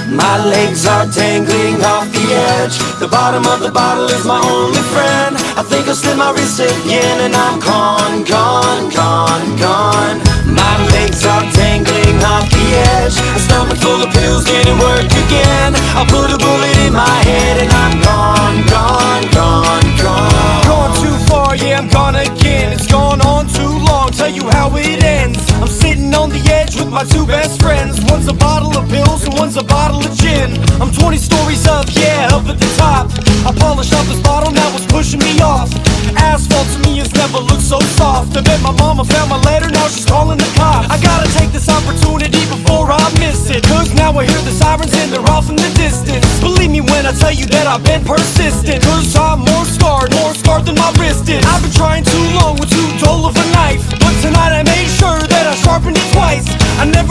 My legs are dangling off the edge. The bottom of the bottle is my only friend. I think I'll slip my wrist again and I'm gone, gone, gone, gone. My legs are dangling off the edge. A stomach full of pills didn't work again. I'll put a bullet in my head and I'm gone, gone, gone, gone. Gone too far, yeah, I'm gone again. It's gone on too long, tell you how it ends. I'm sitting on the edge with my two best friends. One's a bottle of pills and one's a bottle of gin. I'm 20 stories up, yeah, up at the top. I polished off this bottle, now it's pushing me off. Asphalt to me has never looked so soft. I bet my mama found my letter, now she's calling the cops. I gotta take this opportunity before I miss it, cause now I hear the sirens and they're off in the distance. Believe me when I tell you that I've been persistent, cause I'm more scarred than my wrist is. I've been trying too long with too dull of a knife, but tonight I made sure that I sharpened it twice. I